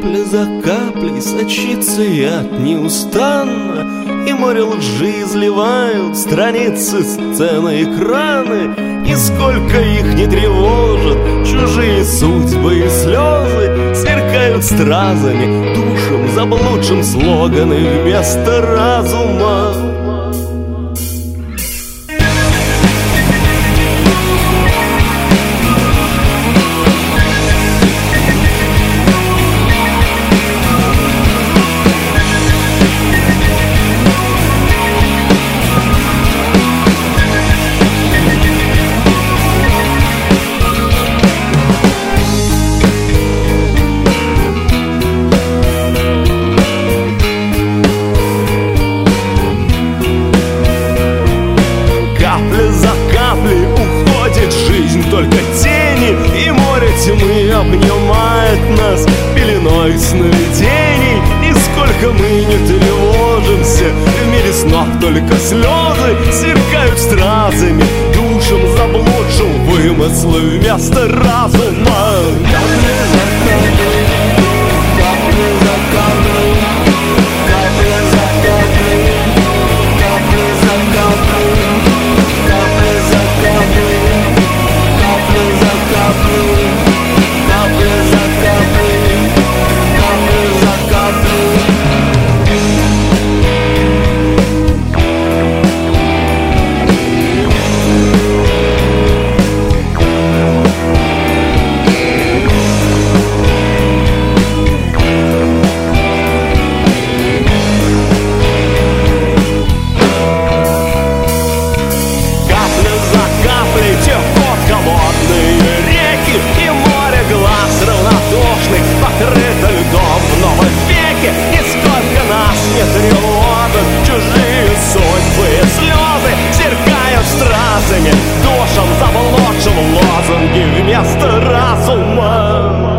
Капля за каплей сочится яд неустанно, и море лжи изливают страницы сцены экраны. И сколько их не тревожат чужие судьбы и слезы, сверкают стразами душам заблудшим слоганы вместо разума. Только тени, и море тьмы обнимает нас пеленой сновидений. И сколько мы не тревожимся, в мире снов только слезы сверкают стразами душам заблудшим вымыслы вместо разума. Капля за каплей, капля за каплей, капля за каплей, капля за каплей, капля за каплей. Капля за каплей, капля за каплей, капля за каплей. Капля за каплей текут холодные реки, и море глаз равнодушных покрыто льдом. Но веки нисколько нас не тревожат чужие судьбы и слезы сверкают стразами душам заблудшим лозунги вместо разума.